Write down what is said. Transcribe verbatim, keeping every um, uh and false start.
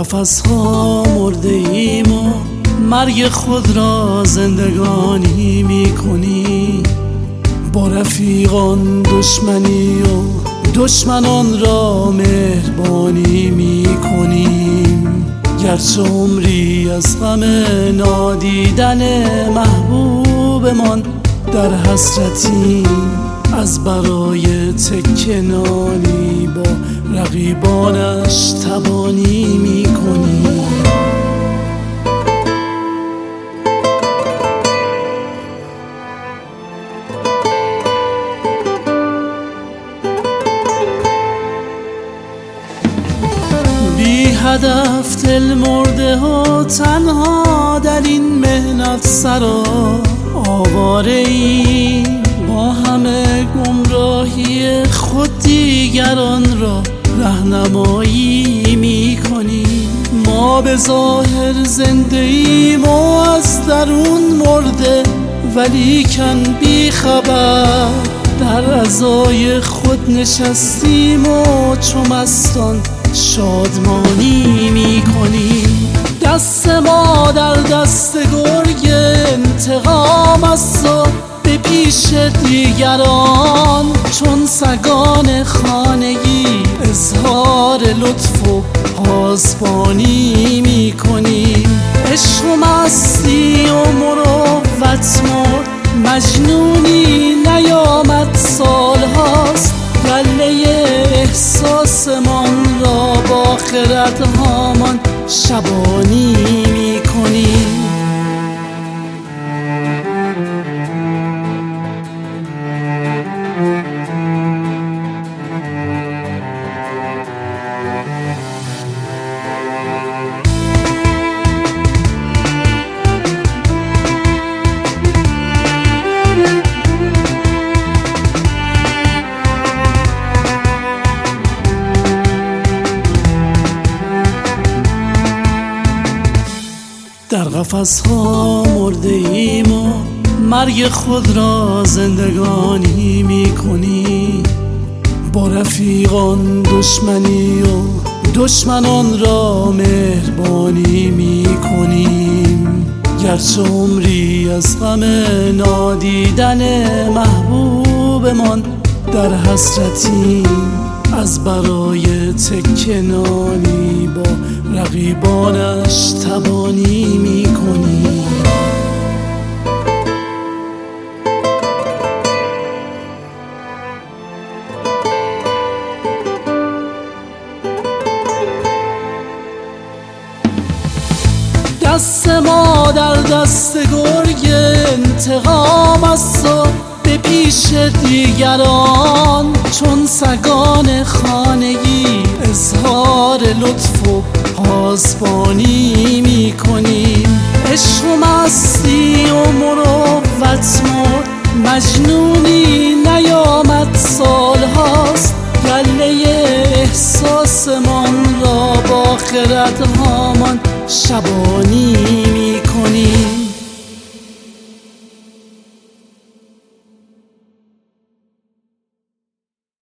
قفس ها مرده ایم و مرگ خود را زندگانی می کنی. با رفیقان دشمنی و دشمنان را مهربانی می کنیم. گرچه عمری از غم نادیدن محبوبمان در حسرتیم، از برای تکه نانی با رقیبانش تبانی می کنیم. بی هدف دل مرده و تنها در این مهنت سرا آواره ای، با همه گمراهی خود دیگران را راهنمایی می کنیم. ما به ظاهر زنده ایم و از درون مرده، ولیکن بی خبر در عزای خود نشستیم و چو مستان شادمانی می کنیم. دست ما در دست گرگ انتقام است و به پیش دیگران چون سگان خانگی اظهار لطف و پاسبانی می کنیم. عشق و مستی و مروت مرد، مجنونی نیامد سالهاست. گله احساسمان را با خردهامان شبانی می کنیم. در قفس ها مرده ایم و مرگ خود را زندگانی می کنی. با رفیقان دشمنی و دشمنان را مهربانی می کنیم. گرچه عمری از غم نادیدن محبوبمان در حسرتیم، از برای تکه نانی با رقیبانش تبانی می کنیم. دست ما در دست گرگ انتقام است و به پیش دیگران چون سگان خانگی اظهار لطف و پاسبانی می کنیم. عشق و مستی و مروت مرد، مجنونی نیامد سالهاست. گله احساسمان را با خردهامان شبانی